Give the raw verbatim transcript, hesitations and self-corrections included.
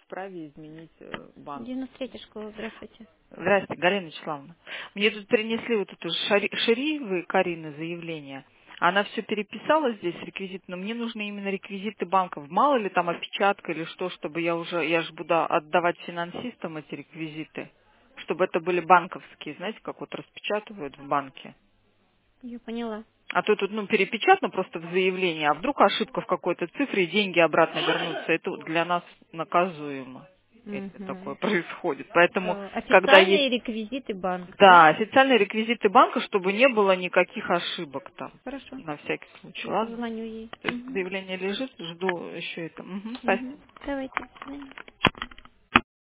вправе изменить э, банк. девяносто третья школа, здравствуйте. Здравствуйте, Галина Вячеславовна. Мне тут принесли вот эту шари, Шариевой Карины заявление. Она все переписала здесь, реквизит, но мне нужны именно реквизиты банков. Мало ли там опечатка или что, чтобы я уже, я же буду отдавать финансистам эти реквизиты, чтобы это были банковские, знаете, как вот распечатывают в банке. Я поняла. А то тут, ну, перепечатано просто в заявлении, а вдруг ошибка в какой-то цифре, и деньги обратно вернутся. Это вот для нас наказуемо, если такое Угу. происходит. Поэтому, когда есть, Официальные реквизиты банка, да? да, официальные реквизиты банка, чтобы не было никаких ошибок там, Хорошо. на всякий случай, Я ладно? позвоню ей. То есть Угу. заявление лежит, жду еще это. Мгм, спасибо. Угу. Давайте. До свидания.